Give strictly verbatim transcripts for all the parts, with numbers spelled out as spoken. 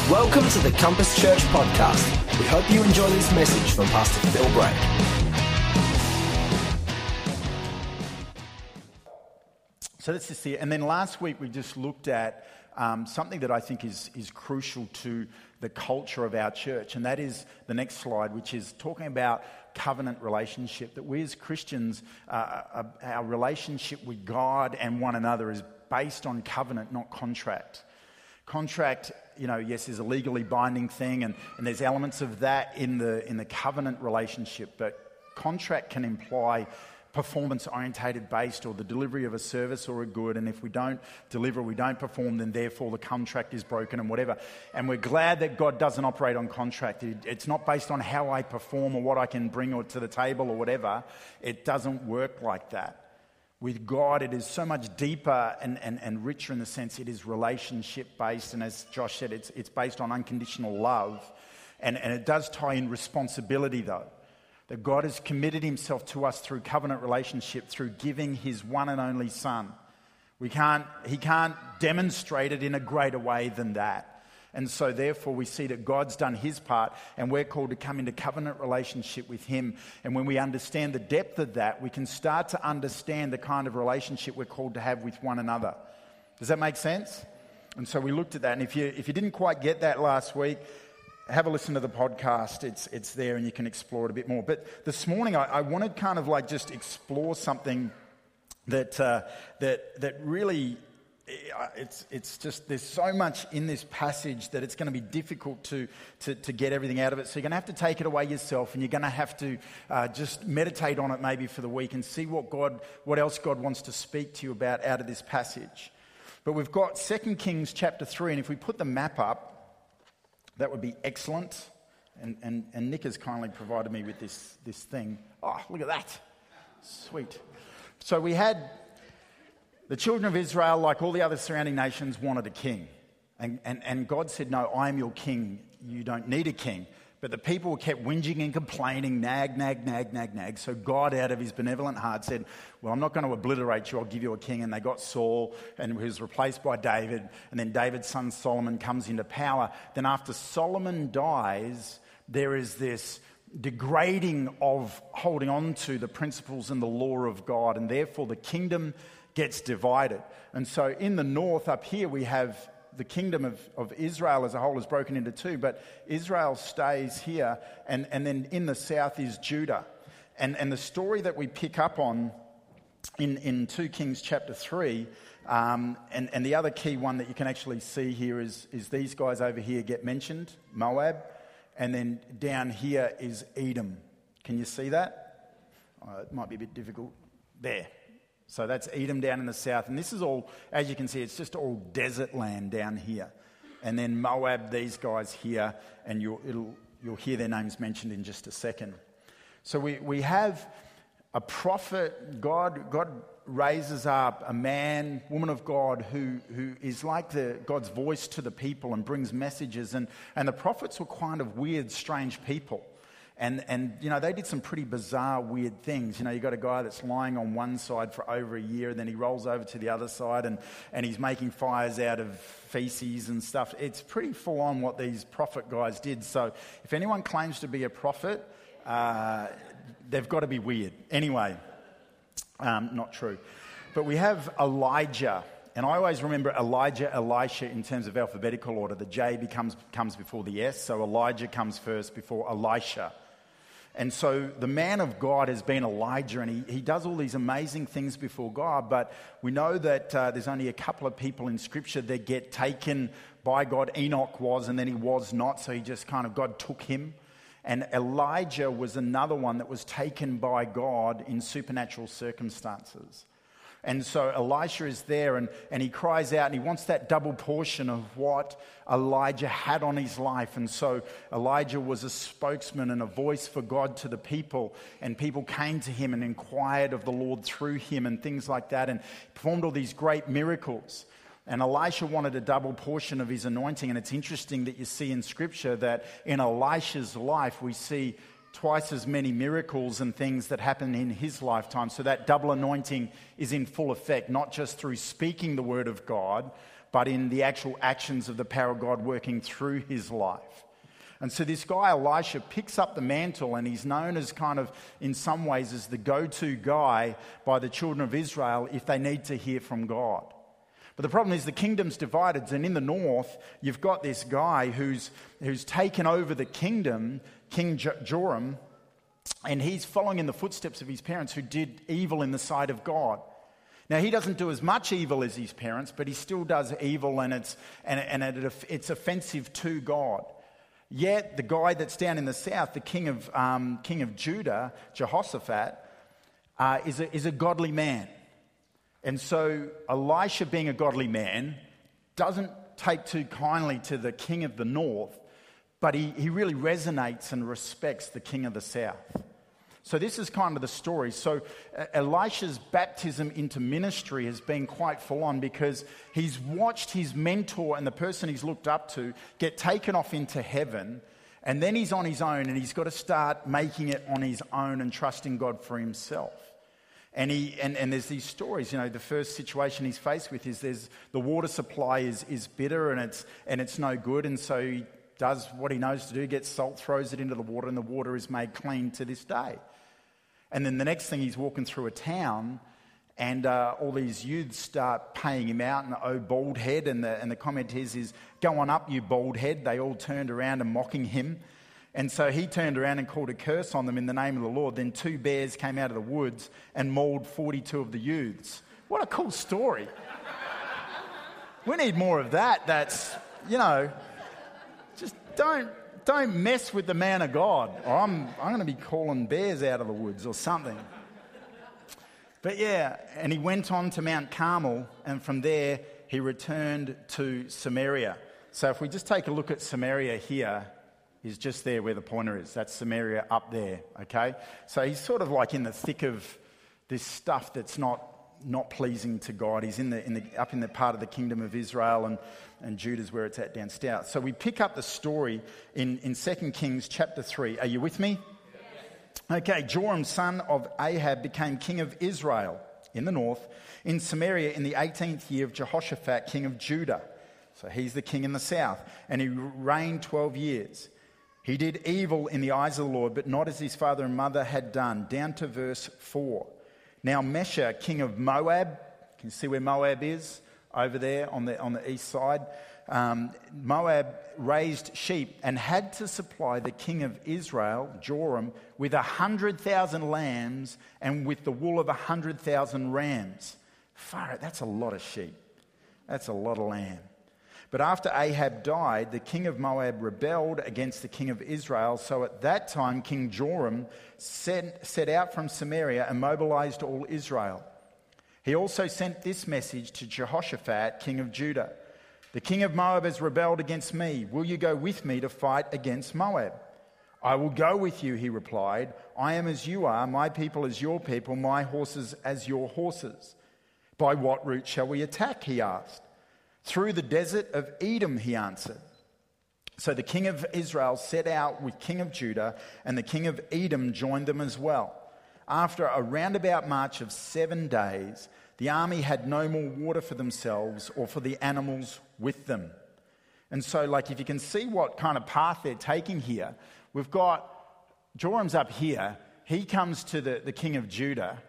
Welcome to the Compass Church podcast. We hope you enjoy this message from Pastor Phil Bragg. So let's just see it. And then last week we just looked at um, something that I think is, is crucial to the culture of our church. And that is the next slide, which is talking about covenant relationship. That we as Christians, uh, our relationship with God and one another is based on covenant, not contract. Contract, you know, yes, is a legally binding thing, and, and there's elements of that in the in the covenant relationship, but contract can imply performance-orientated based, or the delivery of a service or a good, and if we don't deliver, we don't perform, then therefore the contract is broken and whatever. And we're glad that God doesn't operate on contract. It, it's not based on how I perform or what I can bring or to the table or whatever. It doesn't work like that. With God, it is so much deeper and, and, and richer in the sense it is relationship-based. And as Josh said, it's it's based on unconditional love. And, and it does tie in responsibility, though. That God has committed himself to us through covenant relationship, through giving his one and only Son. We can't, he can't demonstrate it in a greater way than that. And so therefore we see that God's done his part, and we're called to come into covenant relationship with him. And when we understand the depth of that, we can start to understand the kind of relationship we're called to have with one another. Does that make sense? And so we looked at that. And if you if you didn't quite get that last week, have a listen to the podcast. It's it's there and you can explore it a bit more. But this morning I, I wanted kind of like just explore something that uh, that that really... It's it's just, there's so much in this passage that it's going to be difficult to, to, to get everything out of it. So you're going to have to take it away yourself, and you're going to have to uh, just meditate on it maybe for the week and see what God, what else God wants to speak to you about out of this passage. But we've got Second Kings chapter three, and if we put the map up, that would be excellent. And, and, and Nick has kindly provided me with this, this thing. Oh, look at that. Sweet. So we had... The children of Israel, like all the other surrounding nations, wanted a king. And, and, and God said, no, I am your king. You don't need a king. But the people kept whinging and complaining, nag, nag, nag, nag, nag. So God, out of his benevolent heart, said, well, I'm not going to obliterate you. I'll give you a king. And they got Saul, and he was replaced by David. And then David's son Solomon comes into power. Then after Solomon dies, there is this degrading of holding on to the principles and the law of God. And therefore the kingdom gets divided. And so in the north up here we have the kingdom of, of Israel as a whole is broken into two, but Israel stays here, and, and then in the south is Judah. And and the story that we pick up on in, in Second Kings chapter three, um, and, and the other key one that you can actually see here is, is these guys over here get mentioned, Moab, and then down here is Edom. Can you see that? Uh, it might be a bit difficult. There. So that's Edom down in the south. And this is all, as you can see, it's just all desert land down here. And then Moab, these guys here, and you'll, it'll, you'll hear their names mentioned in just a second. So we, we have a prophet. God, God raises up a man, woman of God, who, who is like the God's voice to the people and brings messages. And, and the prophets were kind of weird, strange people. And, and you know, they did some pretty bizarre, weird things. You know, you got a guy that's lying on one side for over a year, and then he rolls over to the other side, and, and he's making fires out of feces and stuff. It's pretty full on what these prophet guys did. So if anyone claims to be a prophet, uh, they've got to be weird. Anyway, um, not true. But we have Elijah. And I always remember Elijah, Elisha in terms of alphabetical order. The J becomes comes before the S, so Elijah comes first before Elisha. And so the man of God has been Elijah, and he, he does all these amazing things before God, but we know that uh, there's only a couple of people in Scripture that get taken by God. Enoch was, and then he was not, so he just kind of, God took him. And Elijah was another one that was taken by God in supernatural circumstances. And so Elisha is there, and, and he cries out, and he wants that double portion of what Elijah had on his life. And so Elijah was a spokesman and a voice for God to the people, and people came to him and inquired of the Lord through him and things like that, and performed all these great miracles. And Elisha wanted a double portion of his anointing. And it's interesting that you see in Scripture that in Elisha's life we see twice as many miracles and things that happen in his lifetime. So that double anointing is in full effect, not just through speaking the word of God, but in the actual actions of the power of God working through his life. And so this guy, Elisha, picks up the mantle, and he's known as kind of, in some ways, as the go-to guy by the children of Israel if they need to hear from God. But the problem is the kingdom's divided, and in the north, you've got this guy who's who's taken over the kingdom, King Joram, and he's following in the footsteps of his parents who did evil in the sight of God. Now, he doesn't do as much evil as his parents, but he still does evil, and it's and, and it, it's offensive to God. Yet the guy that's down in the south, the king of um, king of Judah, Jehoshaphat, uh, is a, is a godly man. And so Elisha, being a godly man, doesn't take too kindly to the king of the north, but he, he really resonates and respects the king of the south. So this is kind of the story. So uh, Elisha's baptism into ministry has been quite full on because he's watched his mentor and the person he's looked up to get taken off into heaven, and then he's on his own, and he's got to start making it on his own and trusting God for himself. And he and, and there's these stories, you know, the first situation he's faced with is there's the water supply is is bitter and it's and it's no good, and so he does what he knows to do, gets salt, throws it into the water, and the water is made clean to this day. And then the next thing, he's walking through a town, and uh, all these youths start paying him out, and oh, bald head, and the and the comment is is go on up, you bald head. They all turned around and mocking him. And so he turned around and called a curse on them in the name of the Lord. Then two bears came out of the woods and mauled forty-two of the youths. What a cool story. We need more of that. That's, you know, just don't don't mess with the man of God, or I'm I'm going to be calling bears out of the woods or something. But yeah, and he went on to Mount Carmel, and from there he returned to Samaria. So if we just take a look at Samaria here, is just there where the pointer is. That's Samaria up there, okay? So he's sort of like in the thick of this stuff that's not not pleasing to God. He's in the in the up in the part of the kingdom of Israel, and, and Judah's where it's at down south. So we pick up the story in, in Second Kings chapter three. Are you with me? Yes. Okay, Joram, son of Ahab, became king of Israel in the north, in Samaria in the eighteenth year of Jehoshaphat, king of Judah. So he's the king in the south, and he reigned twelve years. He did evil in the eyes of the Lord, but not as his father and mother had done. Down to verse four. Now Mesha, king of Moab, can you see where Moab is? Over there on the on the east side. Um, Moab raised sheep and had to supply the king of Israel, Joram, with a hundred thousand lambs and with the wool of a hundred thousand rams. Far out, that's a lot of sheep. That's a lot of lamb. But after Ahab died, the king of Moab rebelled against the king of Israel. So at that time, King Joram set, set out from Samaria and mobilized all Israel. He also sent this message to Jehoshaphat, king of Judah. The king of Moab has rebelled against me. Will you go with me to fight against Moab? I will go with you, he replied. I am as you are, my people as your people, my horses as your horses. By what route shall we attack, he asked. Through the desert of Edom, he answered. So the king of Israel set out with king of Judah, and the king of Edom joined them as well. After a roundabout march of seven days, the army had no more water for themselves or for the animals with them. And so, like, if you can see what kind of path they're taking here, we've got Joram's up here. He comes to the, the king of Judah,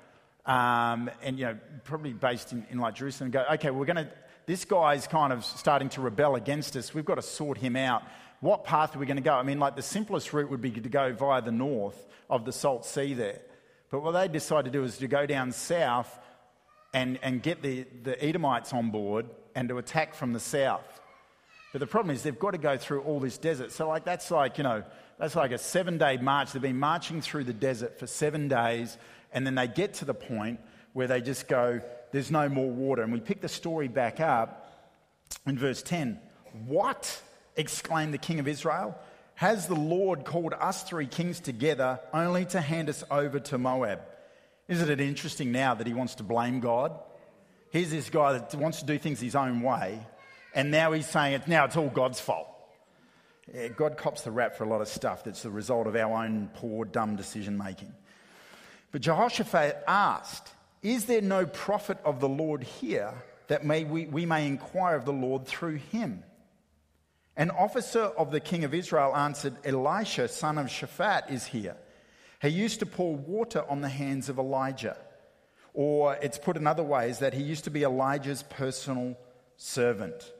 um, and, you know, probably based in, in like Jerusalem, and go, okay, we're going to... This guy's kind of starting to rebel against us. We've got to sort him out. What path are we going to go? I mean, like the simplest route would be to go via the north of the Salt Sea there. But what they decided to do is to go down south and, and get the, the Edomites on board and to attack from the south. But the problem is they've got to go through all this desert. So like that's like, you know, that's like a seven-day march. They've been marching through the desert for seven days, and then they get to the point where they just go, there's no more water. And we pick the story back up in verse ten. What? Exclaimed the king of Israel. Has the Lord called us three kings together only to hand us over to Moab? Isn't it interesting now that he wants to blame God? Here's this guy that wants to do things his own way, and now he's saying it's now it's all God's fault. God cops the rap for a lot of stuff that's the result of our own poor, dumb decision making. But Jehoshaphat asked, "Is there no prophet of the Lord here that may we, we may inquire of the Lord through him?" An officer of the king of Israel answered, "Elisha, son of Shaphat, is here. He used to pour water on the hands of Elijah." Or it's put another way, is that he used to be Elijah's personal servant.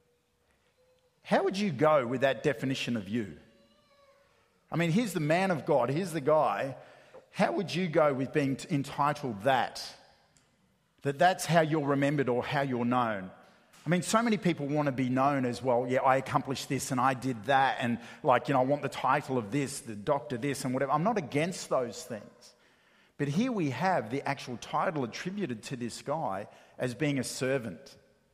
How would you go with that definition of you? I mean, here's the man of God, here's the guy. How would you go with being entitled that? That that's how you're remembered or how you're known. I mean, so many people want to be known as, well, yeah, I accomplished this and I did that, and like, you know, I want the title of this, the doctor this and whatever. I'm not against those things. But here we have the actual title attributed to this guy as being a servant,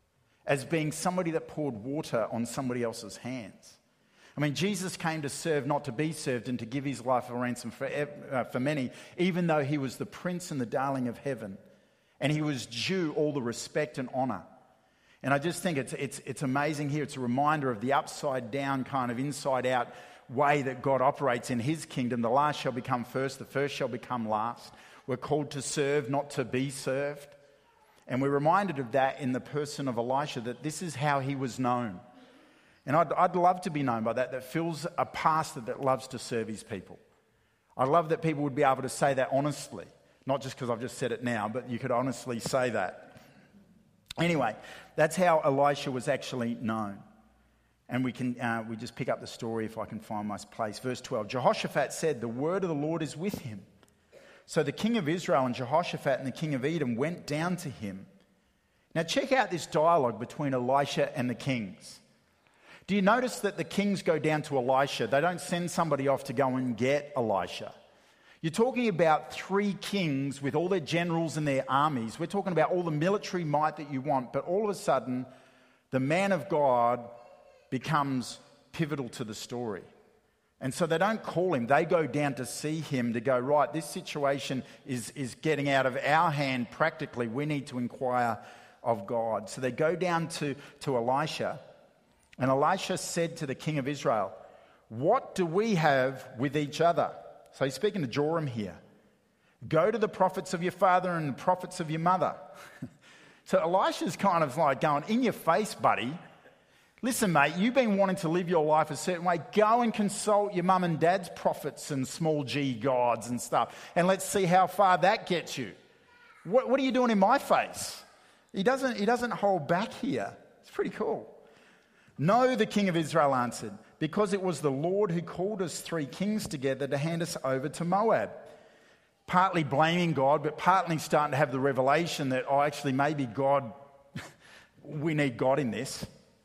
as being somebody that poured water on somebody else's hands. I mean, Jesus came to serve, not to be served, and to give his life a ransom for, uh, for many, even though he was the prince and the darling of heaven. And he was due all the respect and honour. And I just think it's, it's, it's amazing here. It's a reminder of the upside down kind of inside out way that God operates in his kingdom. The last shall become first, the first shall become last. We're called to serve, not to be served. And we're reminded of that in the person of Elisha, that this is how he was known. And I'd, I'd love to be known by that, that Phil's a pastor that loves to serve his people. I love that people would be able to say that honestly, not just because I've just said it now, but you could honestly say that. Anyway, that's how Elisha was actually known. And we can uh, we just pick up the story if I can find my place. Verse twelve, Jehoshaphat said, "The word of the Lord is with him." So the king of Israel and Jehoshaphat and the king of Edom went down to him. Now check out this dialogue between Elisha and the kings. Do you notice that the kings go down to Elisha? They don't send somebody off to go and get Elisha. You're talking about three kings with all their generals and their armies. We're talking about all the military might that you want, but all of a sudden, the man of God becomes pivotal to the story. And so they don't call him. They go down to see him to go, right, this situation is, is getting out of our hand practically. We need to inquire of God. So they go down to, to Elisha. And Elisha said to the king of Israel, "What do we have with each other?" So he's speaking to Joram here. "Go to the prophets of your father and the prophets of your mother." So Elisha's kind of like going, in your face, buddy. Listen, mate, you've been wanting to live your life a certain way. Go and consult your mum and dad's prophets and small g gods and stuff. And let's see how far that gets you. What, what are you doing in my face? He doesn't, he doesn't hold back here. It's pretty cool. "No," the king of Israel answered, "because it was the Lord who called us three kings together to hand us over to Moab." Partly blaming God, but partly starting to have the revelation that, oh, actually, maybe God, we need God in this.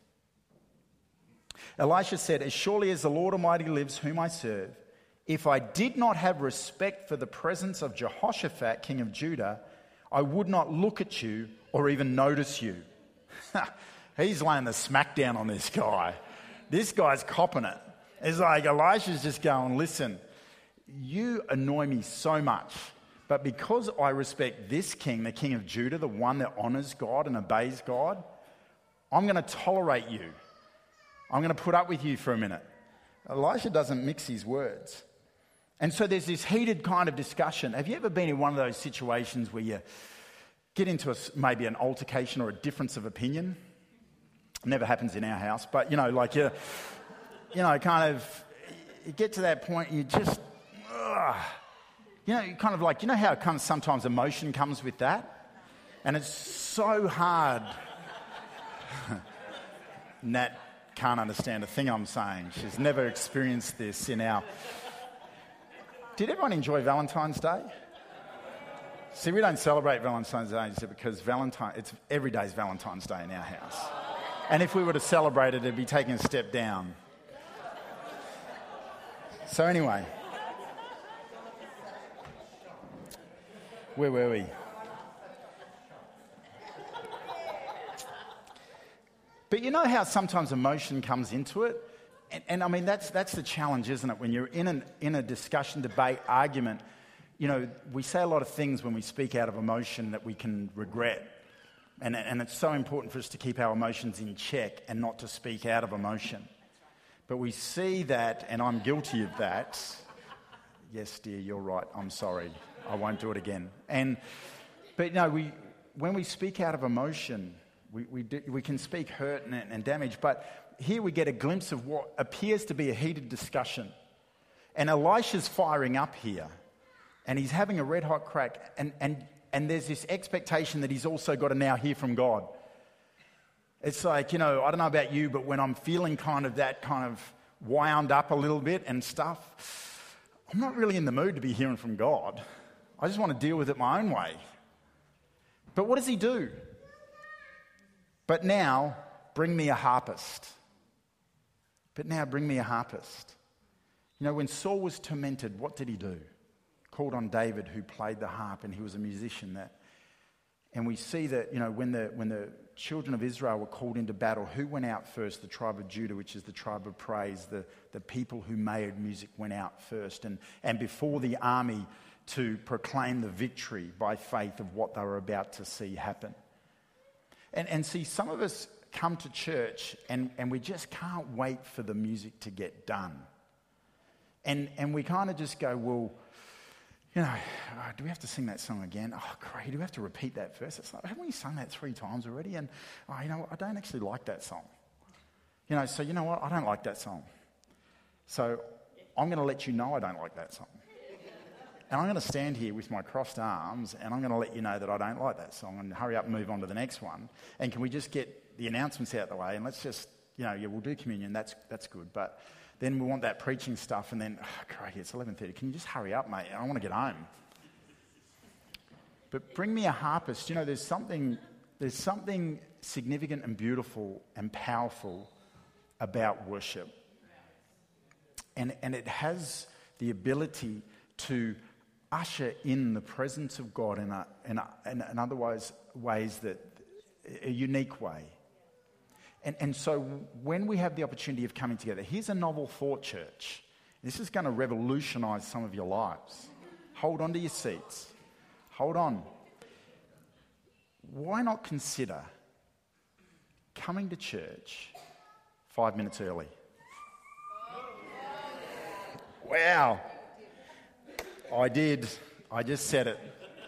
Elisha said, "As surely as the Lord Almighty lives, whom I serve, if I did not have respect for the presence of Jehoshaphat, king of Judah, I would not look at you or even notice you." He's laying the smackdown on this guy. This guy's copping it. It's like Elisha's just going, listen, you annoy me so much, but because I respect this king, the king of Judah, the one that honours God and obeys God, I'm going to tolerate you. I'm going to put up with you for a minute. Elisha doesn't mix his words. And so there's this heated kind of discussion. Have you ever been in one of those situations where you get into a, maybe an altercation or a difference of opinion? It never happens in our house, but you know, like you, you know, kind of, you get to that point and you just, ugh, you know, you kind of like, you know how it comes, sometimes emotion comes with that? And it's so hard. Nat can't understand a thing I'm saying. She's never experienced this in our... Did everyone enjoy Valentine's Day? See, we don't celebrate Valentine's Day because Valentine, it's every day's Valentine's Day in our house. And if we were to celebrate it, it'd be taking a step down. So anyway, where were we? But you know how sometimes emotion comes into it? And, and I mean, that's that's the challenge, isn't it? When you're in, an, in a discussion, debate, argument, you know, we say a lot of things when we speak out of emotion that we can regret. And, and it's so important for us to keep our emotions in check and not to speak out of emotion. But we see that, and I'm guilty of that. Yes, dear, you're right. I'm sorry. I won't do it again. And but no, we when we speak out of emotion, we we, do, we can speak hurt and, and damage. But here we get a glimpse of what appears to be a heated discussion. And Elisha's firing up here, and he's having a red hot crack. And and and there's this expectation that he's also got to now hear from God. It's like, you know, I don't know about you, but when I'm feeling kind of that kind of wound up a little bit and stuff, I'm not really in the mood to be hearing from God. I just want to deal with it my own way. But what does he do? But now, bring me a harpist. But now, bring me a harpist. You know, when Saul was tormented, what did he do? Called on David, who played the harp, and he was a musician. That, and we see that, you know, when the when the children of Israel were called into battle, who went out first? The tribe of Judah, which is the tribe of praise. The, the people who made music went out first. And, and before the army to proclaim the victory by faith of what they were about to see happen. And, and see, some of us come to church and, and we just can't wait for the music to get done. And, and we kind of just go, well, you know, oh, do we have to sing that song again? Oh, great, do we have to repeat that verse? It's like, haven't we sung that three times already? And, oh, you know, I don't actually like that song. You know, so you know what? I don't like that song. So I'm going to let you know I don't like that song. And I'm going to stand here with my crossed arms and I'm going to let you know that I don't like that song and hurry up and move on to the next one. And can we just get the announcements out of the way and let's just, you know, yeah, we'll do communion, that's that's good. But then we want that preaching stuff, and then, oh, crikey, it's eleven thirty. Can you just hurry up, mate? I want to get home. But bring me a harpist. You know, there's something, there's something significant and beautiful and powerful about worship. And, and it has the ability to usher in the presence of God in, a, in, a, in, in other ways, ways that, a unique way. And, and so when we have the opportunity of coming together, here's a novel thought, church. This is going to revolutionize some of your lives. Hold on to your seats. Hold on. Why not consider coming to church five minutes early? Wow. I did. I just said it.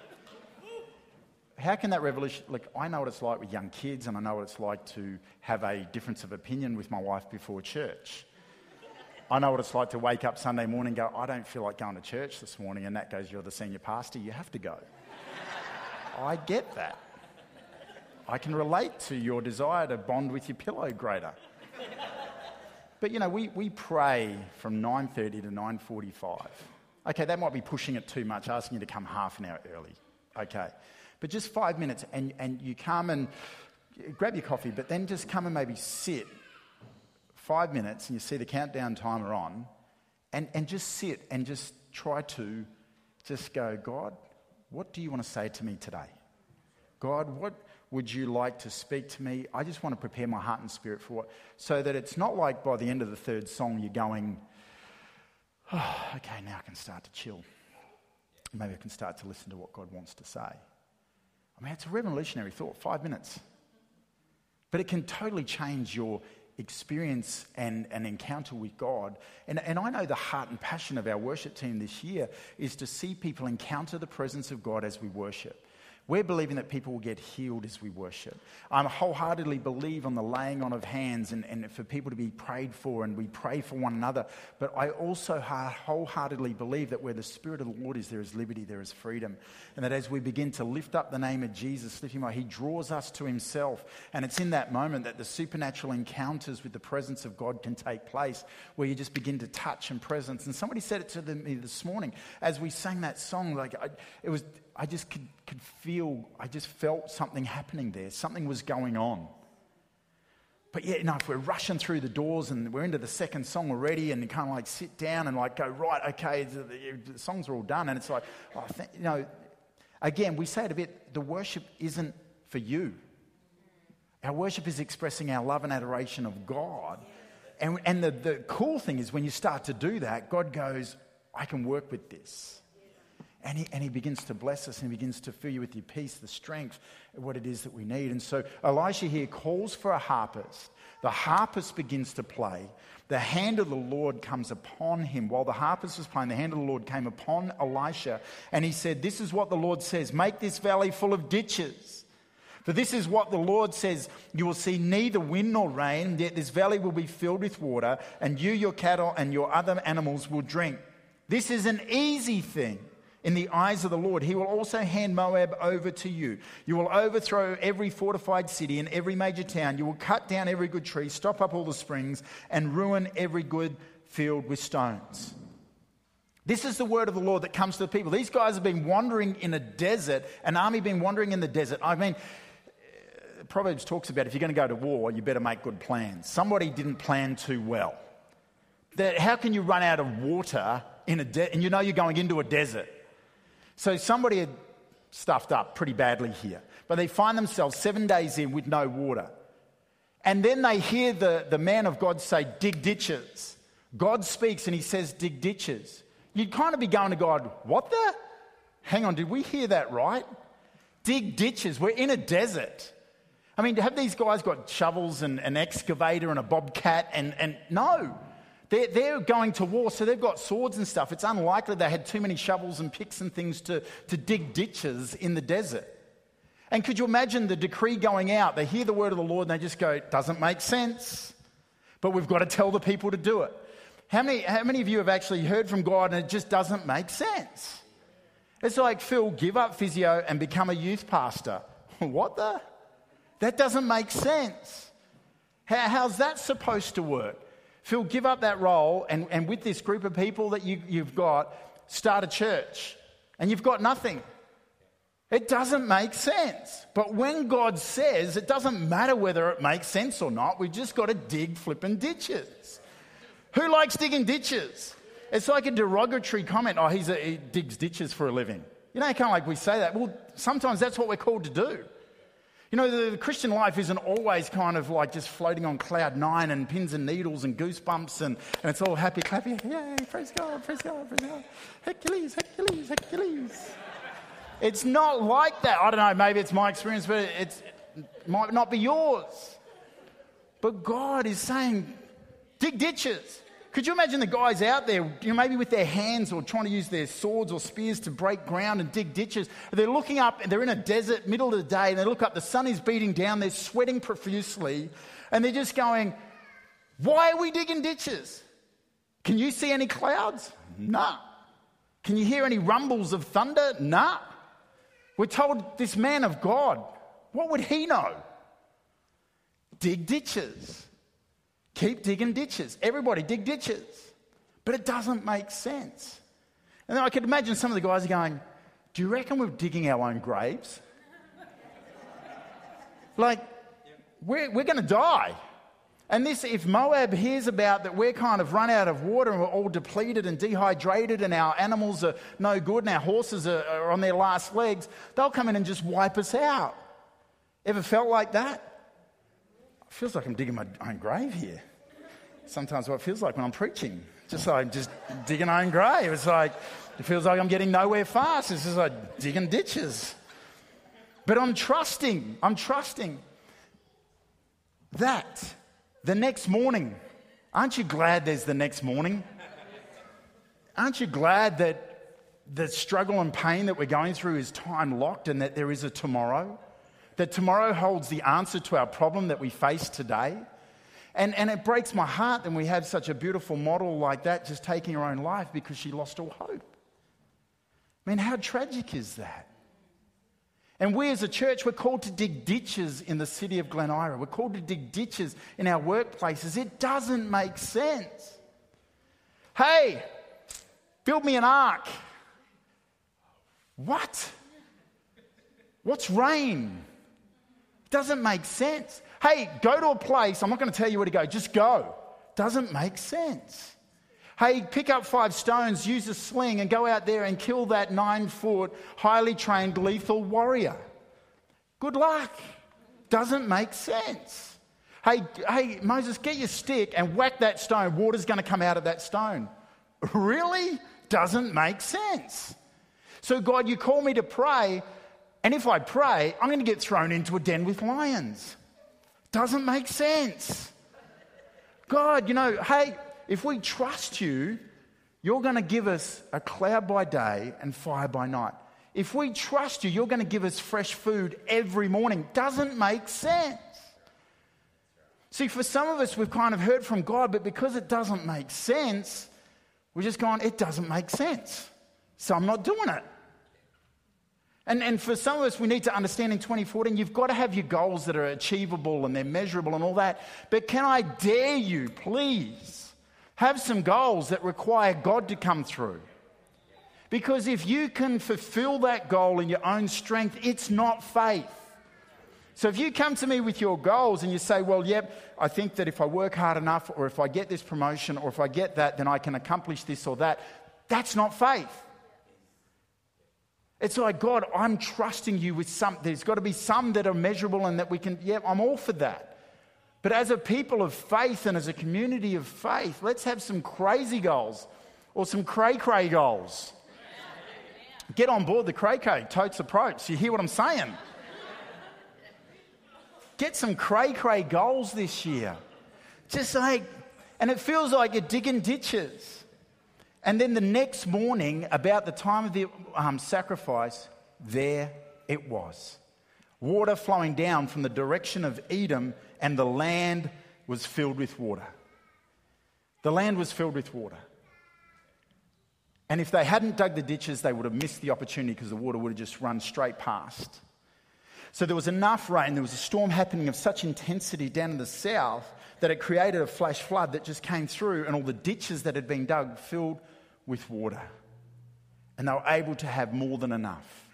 How can that revolution... Look, I know what it's like with young kids, and I know what it's like to have a difference of opinion with my wife before church. I know what it's like to wake up Sunday morning and go, I don't feel like going to church this morning, and that goes, you're the senior pastor, you have to go. I get that. I can relate to your desire to bond with your pillow greater. But, you know, we, we pray from nine thirty to nine forty-five. Okay, that might be pushing it too much, asking you to come half an hour early. Okay. But just five minutes, and, and you come and grab your coffee, but then just come and maybe sit five minutes, and you see the countdown timer on, and, and just sit and just try to just go, God, what do you want to say to me today? God, what would you like to speak to me? I just want to prepare my heart and spirit for what, so that it's not like by the end of the third song you're going, oh, okay, now I can start to chill. Maybe I can start to listen to what God wants to say. I mean, it's a revolutionary thought, five minutes. But it can totally change your experience and an encounter with God. And, and I know the heart and passion of our worship team this year is to see people encounter the presence of God as we worship. We're believing that people will get healed as we worship. I wholeheartedly believe on the laying on of hands and, and for people to be prayed for, and we pray for one another. But I also wholeheartedly believe that where the Spirit of the Lord is, there is liberty, there is freedom. And that as we begin to lift up the name of Jesus, lift him up, he draws us to himself. And it's in that moment that the supernatural encounters with the presence of God can take place, where you just begin to touch and presence. And somebody said it to me this morning as we sang that song, like I, it was... I just could, could feel, I just felt something happening there. Something was going on. But yeah, you know, if we're rushing through the doors and we're into the second song already and you kind of like sit down and like go, right, okay, the, the songs are all done. And it's like, oh, th- you know, again, we say it a bit, the worship isn't for you. Our worship is expressing our love and adoration of God. And, and the, the cool thing is when you start to do that, God goes, I can work with this. And he, and he begins to bless us and he begins to fill you with your peace, the strength, what it is that we need. And so Elisha here calls for a harpist. The harpist begins to play. The hand of the Lord comes upon him. While the harpist was playing, the hand of the Lord came upon Elisha. And he said, this is what the Lord says, make this valley full of ditches. For this is what the Lord says, you will see neither wind nor rain, yet this valley will be filled with water, and you, your cattle, and your other animals will drink. This is an easy thing in the eyes of the Lord. He will also hand Moab over to you. You will overthrow every fortified city and every major town. You will cut down every good tree, stop up all the springs, and ruin every good field with stones. This is the word of the Lord that comes to the people. These guys have been wandering in a desert, an army been wandering in the desert. I mean, Proverbs talks about if you're going to go to war, you better make good plans. Somebody didn't plan too well. That how can you run out of water in a de- and you know you're going into a desert? So somebody had stuffed up pretty badly here. But they find themselves seven days in with no water. And then they hear the, the man of God say, dig ditches. God speaks and he says, dig ditches. You'd kind of be going to God, what the? Hang on, did we hear that right? Dig ditches. We're in a desert. I mean, have these guys got shovels and an excavator and a bobcat? And, and no. They're, they're going to war, so they've got swords and stuff. It's unlikely they had too many shovels and picks and things to, to dig ditches in the desert. And could you imagine the decree going out? They hear the word of the Lord and they just go, it doesn't make sense, but we've got to tell the people to do it. How many, how many of you have actually heard from God and it just doesn't make sense? It's like, Phil, give up physio and become a youth pastor. What the? That doesn't make sense. How, how's that supposed to work? Phil, give up that role and, and with this group of people that you, you've got, start a church. And you've got nothing. It doesn't make sense. But when God says, it doesn't matter whether it makes sense or not, we've just got to dig flipping ditches. Who likes digging ditches? It's like a derogatory comment. Oh, he's a, he digs ditches for a living. You know, kind of like we say that. Well, sometimes that's what we're called to do. You know, the, the Christian life isn't always kind of like just floating on cloud nine and pins and needles and goosebumps and, and it's all happy, clappy. Yay, praise God, praise God, praise God. Hercules, Hercules, Hercules. It's not like that. I don't know, maybe it's my experience, but it's, it might not be yours. But God is saying, dig ditches. Could you imagine the guys out there, you know, maybe with their hands or trying to use their swords or spears to break ground and dig ditches? They're looking up and they're in a desert, middle of the day, and they look up, the sun is beating down, they're sweating profusely, and they're just going, why are we digging ditches? Can you see any clouds? Nah. Can you hear any rumbles of thunder? Nah. We're told this man of God, what would he know? Dig ditches. Keep digging ditches. Everybody dig ditches. But it doesn't make sense. And then I could imagine some of the guys are going, do you reckon we're digging our own graves? Like, we're, we're going to die. And this, if Moab hears about that we're kind of run out of water and we're all depleted and dehydrated and our animals are no good and our horses are, are on their last legs, they'll come in and just wipe us out. Ever felt like that? It feels like I'm digging my own grave here. Sometimes what it feels like when I'm preaching. Just like just digging my own grave. It's like, it feels like I'm getting nowhere fast. It's just like digging ditches. But I'm trusting, I'm trusting that the next morning, aren't you glad there's the next morning? Aren't you glad that the struggle and pain that we're going through is time locked and that there is a tomorrow? That tomorrow holds the answer to our problem that we face today. And, and it breaks my heart that we have such a beautiful model like that just taking her own life because she lost all hope. I mean, how tragic is that? And we as a church, we're called to dig ditches in the city of Glen Ira. We're called to dig ditches in our workplaces. It doesn't make sense. Hey, build me an ark. What? What's rain? Doesn't make sense. Hey, go to a place. I'm not going to tell you where to go. Just go. Doesn't make sense. Hey, pick up five stones, use a sling, and go out there and kill that nine-foot, highly trained, lethal warrior. Good luck. Doesn't make sense. Hey, hey, Moses, get your stick and whack that stone. Water's going to come out of that stone. Really? Doesn't make sense. So God, you call me to pray, and if I pray, I'm going to get thrown into a den with lions. Doesn't make sense. God, you know, hey, if we trust you, you're going to give us a cloud by day and fire by night. If we trust you, you're going to give us fresh food every morning. Doesn't make sense. See, for some of us, we've kind of heard from God, but because it doesn't make sense, we're just going, it doesn't make sense. So I'm not doing it. And, and for some of us, we need to understand in twenty fourteen, you've got to have your goals that are achievable and they're measurable and all that. But can I dare you, please, have some goals that require God to come through? Because if you can fulfill that goal in your own strength, it's not faith. So if you come to me with your goals and you say, well, yep, I think that if I work hard enough, or if I get this promotion, or if I get that, then I can accomplish this or that, that's not faith. It's like, God, I'm trusting you with some. There's got to be some that are measurable and that we can, yeah, I'm all for that. But as a people of faith and as a community of faith, let's have some crazy goals or some cray-cray goals. Get on board the cray-cray, totes approach. You hear what I'm saying? Get some cray-cray goals this year. Just like, and it feels like you're digging ditches. And then the next morning, about the time of the um, sacrifice, there it was. Water flowing down from the direction of Edom, and the land was filled with water. The land was filled with water. And if they hadn't dug the ditches, they would have missed the opportunity because the water would have just run straight past. So there was enough rain, there was a storm happening of such intensity down in the south that it created a flash flood that just came through, and all the ditches that had been dug filled with water. And they were able to have more than enough.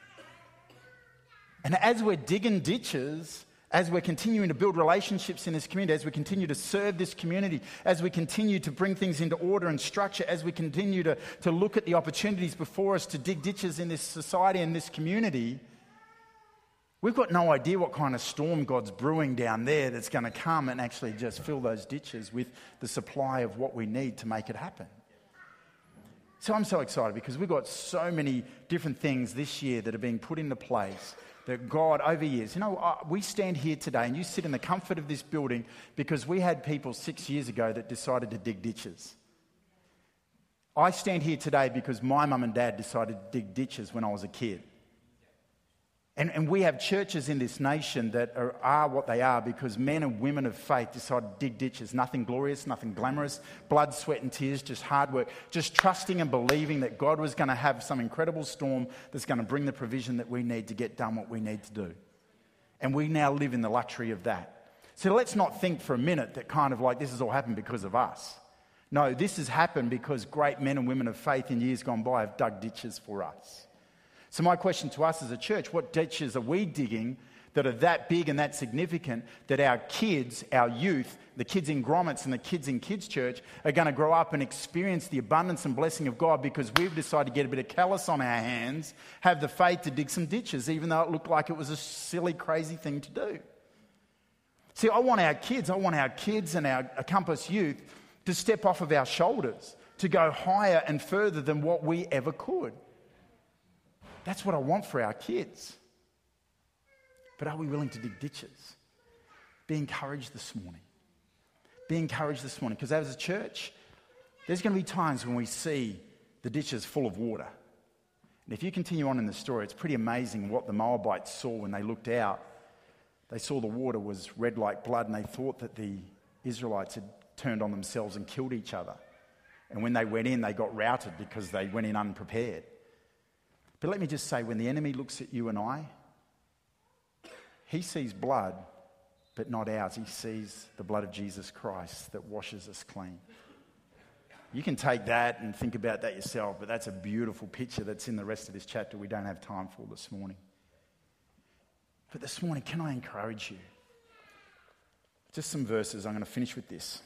And as we're digging ditches, as we're continuing to build relationships in this community, as we continue to serve this community, as we continue to bring things into order and structure, as we continue to, to look at the opportunities before us to dig ditches in this society and this community, we've got no idea what kind of storm God's brewing down there that's going to come and actually just fill those ditches with the supply of what we need to make it happen. So I'm so excited because we've got so many different things this year that are being put into place that God, over years, you know, uh, we stand here today and you sit in the comfort of this building because we had people six years ago that decided to dig ditches. I stand here today because my mum and dad decided to dig ditches when I was a kid. And, and we have churches in this nation that are, are what they are because men and women of faith decided to dig ditches. Nothing glorious, nothing glamorous, blood, sweat and tears, just hard work. Just trusting and believing that God was going to have some incredible storm that's going to bring the provision that we need to get done what we need to do. And we now live in the luxury of that. So let's not think for a minute that kind of like this has all happened because of us. No, this has happened because great men and women of faith in years gone by have dug ditches for us. So my question to us as a church, what ditches are we digging that are that big and that significant that our kids, our youth, the kids in grommets and the kids in kids' church are going to grow up and experience the abundance and blessing of God because we've decided to get a bit of callus on our hands, have the faith to dig some ditches, even though it looked like it was a silly, crazy thing to do. See, I want our kids, I want our kids and our Compass youth to step off of our shoulders, to go higher and further than what we ever could. That's what I want for our kids. But are we willing to dig ditches? Be encouraged this morning. Be encouraged this morning. Because as a church, there's going to be times when we see the ditches full of water. And if you continue on in the story, it's pretty amazing what the Moabites saw when they looked out. They saw the water was red like blood and they thought that the Israelites had turned on themselves and killed each other. And when they went in, they got routed because they went in unprepared. But let me just say, when the enemy looks at you and I, he sees blood, but not ours. He sees the blood of Jesus Christ that washes us clean. You can take that and think about that yourself, but that's a beautiful picture that's in the rest of this chapter we don't have time for this morning. But this morning, can I encourage you? Just some verses. I'm going to finish with this.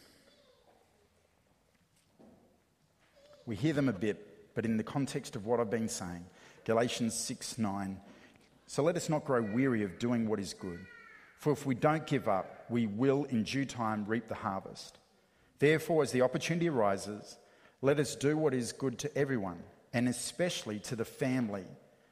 We hear them a bit, but in the context of what I've been saying, Galatians six nine. So let us not grow weary of doing what is good. For if we don't give up, we will in due time reap the harvest. Therefore, as the opportunity arises, let us do what is good to everyone, and especially to the family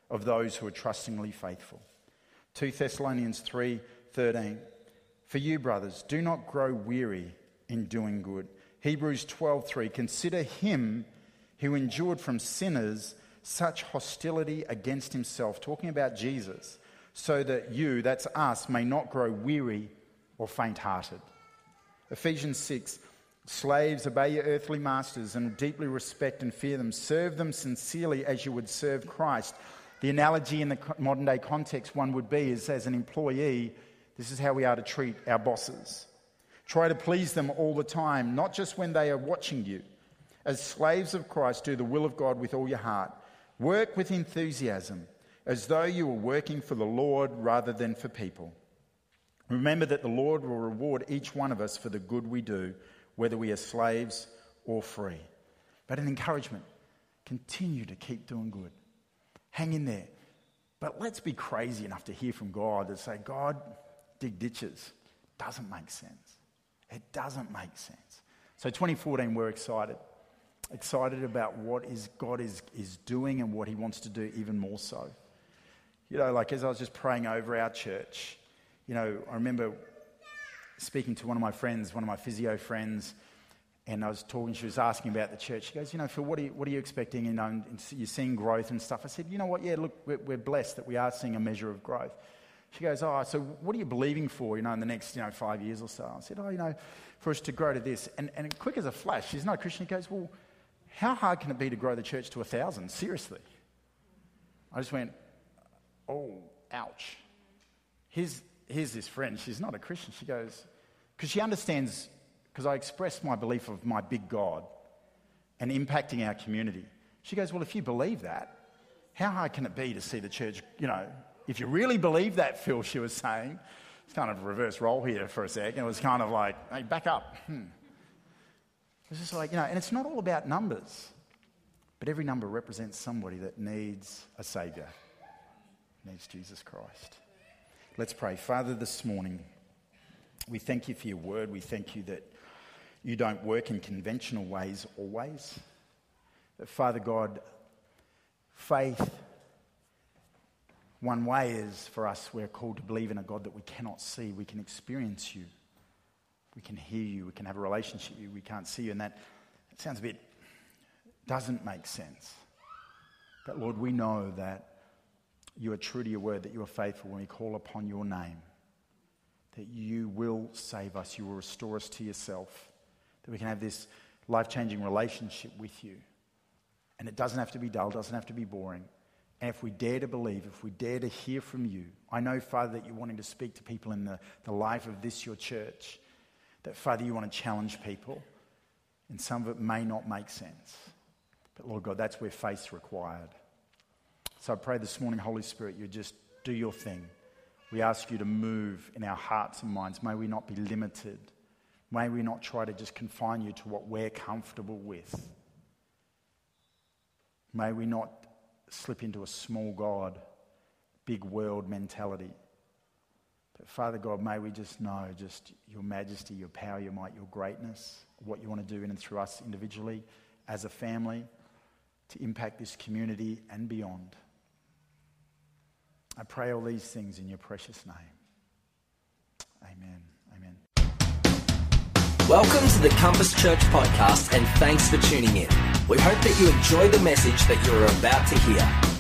of those who are trustingly faithful. Second Thessalonians three thirteen. For you, brothers, do not grow weary in doing good. Hebrews twelve three. Consider him who endured from sinners such hostility against himself, talking about Jesus, so that you, that's us, may not grow weary or faint-hearted. Ephesians six. Slaves, obey your earthly masters and deeply respect and fear them. Serve them sincerely as you would serve Christ. The analogy in the modern day context one would be is as an employee, this is how we are to treat our bosses. Try to please them all the time, not just when they are watching you. As slaves of Christ, do the will of God with all your heart. Work with enthusiasm, as though you were working for the Lord rather than for people. Remember that the Lord will reward each one of us for the good we do, whether we are slaves or free. But an encouragement, continue to keep doing good. Hang in there. But let's be crazy enough to hear from God to say, God, dig ditches. Doesn't make sense. It doesn't make sense. So twenty fourteen, we're excited. Excited about what is God is, is doing and what he wants to do even more so. You know, like as I was just praying over our church, you know, I remember speaking to one of my friends, one of my physio friends, and I was talking, she was asking about the church. She goes, you know, Phil, what are you, what are you expecting? You know, and you're seeing growth and stuff. I said, you know what, yeah, look, we're, we're blessed that we are seeing a measure of growth. She goes, oh, so what are you believing for, you know, in the next, you know, five years or so? I said, oh, you know, for us to grow to this. And, and quick as a flash, she's not a Christian. She goes, well, how hard can it be to grow the church to a thousand? Seriously. I just went, oh, ouch. Here's, here's this friend. She's not a Christian. She goes, because she understands, because I expressed my belief of my big God and impacting our community. She goes, well, if you believe that, how hard can it be to see the church, you know, if you really believe that, Phil, she was saying. It's kind of a reverse role here for a sec. It was kind of like, hey, back up. Hmm. It's just like, you know, and it's not all about numbers, but every number represents somebody that needs a Saviour, needs Jesus Christ. Let's pray. Father, this morning, we thank you for your word. We thank you that you don't work in conventional ways always. That, Father God, faith, one way is for us, we're called to believe in a God that we cannot see. We can experience you. We can hear you. We can have a relationship with you. We can't see you. And that, that sounds a bit, doesn't make sense. But Lord, we know that you are true to your word, that you are faithful when we call upon your name, that you will save us, you will restore us to yourself, that we can have this life-changing relationship with you. And it doesn't have to be dull, doesn't have to be boring. And if we dare to believe, if we dare to hear from you, I know, Father, that you're wanting to speak to people in the, the life of this, your church, that, Father, you want to challenge people, and some of it may not make sense. But, Lord God, that's where faith's required. So I pray this morning, Holy Spirit, you just do your thing. We ask you to move in our hearts and minds. May we not be limited. May we not try to just confine you to what we're comfortable with. May we not slip into a small God, big world mentality. But Father God, may we just know just your majesty, your power, your might, your greatness, what you want to do in and through us individually, as a family, to impact this community and beyond. I pray all these things in your precious name. Amen. Amen. Welcome to the Compass Church podcast, and thanks for tuning in. We hope that you enjoy the message that you're about to hear.